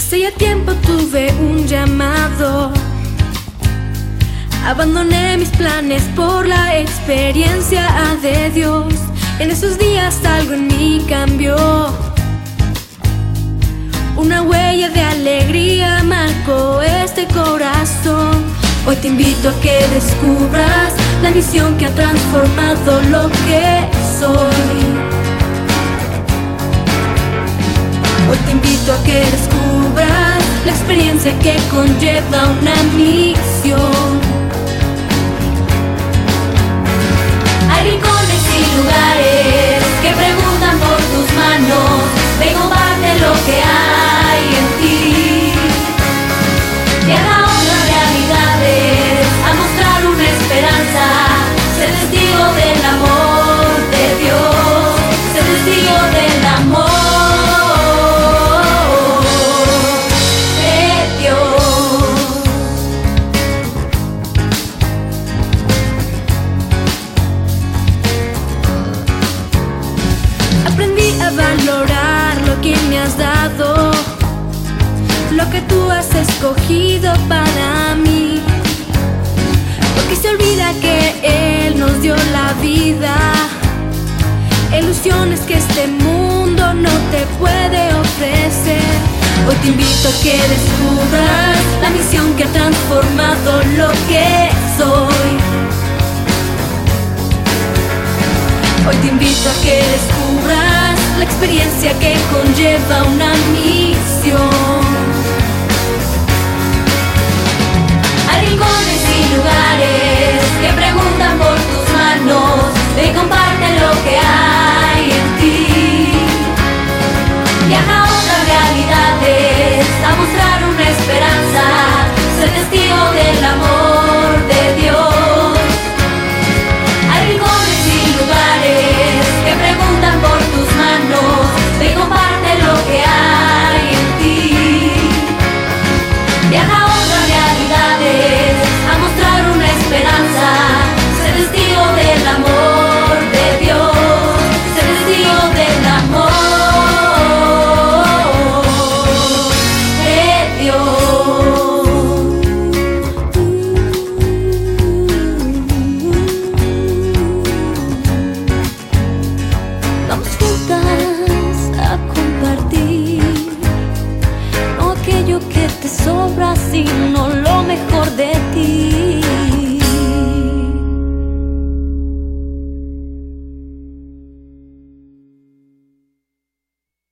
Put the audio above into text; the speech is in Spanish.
Hace ya tiempo tuve un llamado. Abandoné mis planes por la experiencia de Dios. En esos días algo en mí cambió. Una huella de alegría marcó este corazón. Hoy te invito a que descubras la misión que ha transformado lo que soy. Hoy te invito a que descubras la experiencia que conlleva una misión. Hay rincones y lugares que preguntan por tus manos. Ven, comparte lo que hay en ti. Viaja a otras realidades, a mostrar una esperanza. Sé testigo del amor de Dios. Sé testigo del amor. Aprendí a valorar lo que me has dado, lo que tú has escogido para mí, porque se olvida que Él nos dio la vida, ilusiones que este mundo no te puede ofrecer. Hoy te invito a que descubras la misión que ha transformado lo que soy. Hoy te invito a que descubras la experiencia que conlleva una misión.